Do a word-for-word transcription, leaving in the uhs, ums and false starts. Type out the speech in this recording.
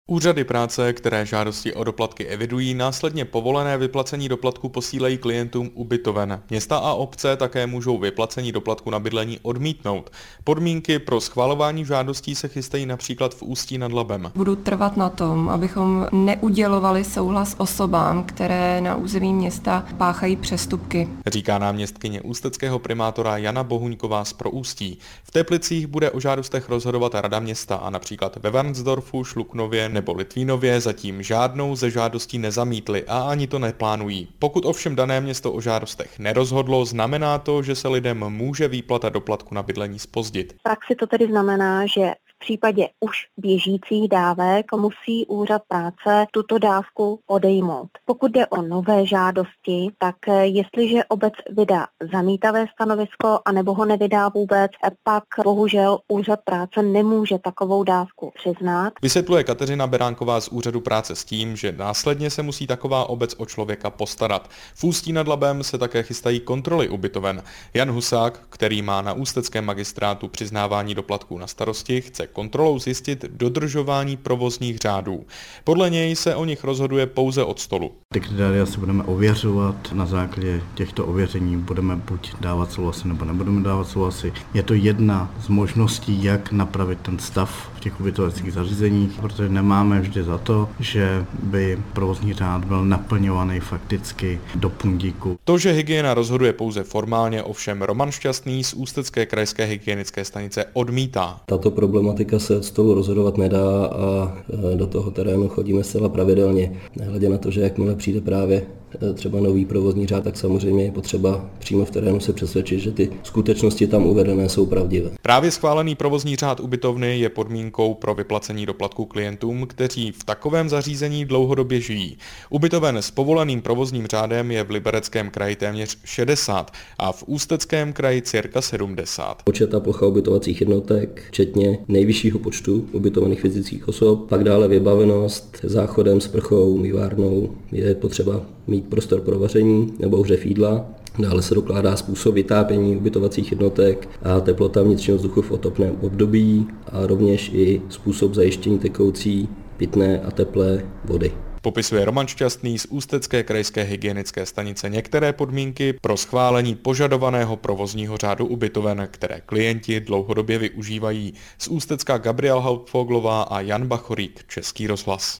Úřady práce, které žádosti o doplatky evidují, následně povolené vyplacení doplatku posílají klientům ubytoven. Města a obce také můžou vyplacení doplatku na bydlení odmítnout. Podmínky pro schvalování žádostí se chystají například v Ústí nad Labem. Budu trvat na tom, abychom neudělovali souhlas osobám, které na území města páchají přestupky. Říká náměstkyně ústeckého primátora Jana Bohuňková z Proústí. V Teplicích bude o žádostech rozhodovat Rada města a například ve Varnsdorfu, Šluknově nebo Litvínově zatím žádnou ze žádostí nezamítli a ani to neplánují. Pokud ovšem dané město o žádostech nerozhodlo, znamená to, že se lidem může výplata doplatku na bydlení zpozdit. V praxi to tedy znamená, že v případě už běžících dávek musí úřad práce tuto dávku odejmout. Pokud jde o nové žádosti, tak jestliže obec vydá zamítavé stanovisko anebo ho nevydá vůbec, pak bohužel úřad práce nemůže takovou dávku přiznat. Vysvětluje Kateřina Beránková z úřadu práce s tím, že následně se musí taková obec o člověka postarat. V Ústí nad Labem se také chystají kontroly ubytoven. Jan Husák, který má na ústeckém magistrátu přiznávání doplatků na starosti, chce kontrolou zjistit dodržování provozních řádů. Podle něj se o nich rozhoduje pouze od stolu. Ty kritéria si budeme ověřovat, na základě těchto ověření budeme buď dávat souhlasy nebo nebudeme dávat souhlasy. Je to jedna z možností, jak napravit ten stav v těch ubytovacích zařízeních, protože nemáme vždy za to, že by provozní řád byl naplňovaný fakticky do puntíku. To, že hygiena rozhoduje pouze formálně, ovšem Roman Šťastný z Ústecké krajské hygienické stanice odmítá. Tato problematika se od stolu rozhodovat nedá a do toho terénu chodíme zcela pravidelně. Nehledě na to, že jakmile přijde právě třeba nový provozní řád, tak samozřejmě je potřeba přímo v terénu se přesvědčit, že ty skutečnosti tam uvedené jsou pravdivé. Právě schválený provozní řád ubytovny je podmínkou pro vyplacení doplatku klientům, kteří v takovém zařízení dlouhodobě žijí. Ubytoven s povoleným provozním řádem je v Libereckém kraji téměř šedesát a v Ústeckém kraji cirka sedmdesát. Počet a plocha ubytovacích jednotek, včetně nejvyššího počtu ubytovaných fyzických osob, pak dále vybavenost záchodem, sprchou, umývárnou, je potřeba mít prostor pro vaření nebo ohřev jídla. Dále se dokládá způsob vytápění ubytovacích jednotek a teplota vnitřního vzduchu v otopném období a rovněž i způsob zajištění tekoucí, pitné a teplé vody. Popisuje Roman Šťastný z Ústecké krajské hygienické stanice některé podmínky pro schválení požadovaného provozního řádu ubytoven, které klienti dlouhodobě využívají. Z Ústecka Gabriela Hauptfoglová a Jan Bachorík, Český rozhlas.